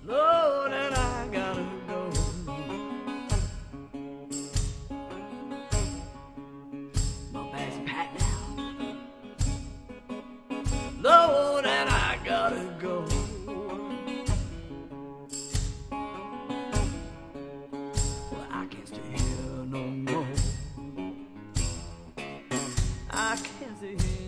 Lord, and I gotta go. My bags are packed now. Lord, and I gotta go. Well, I can't stay here no more. I can't stay here.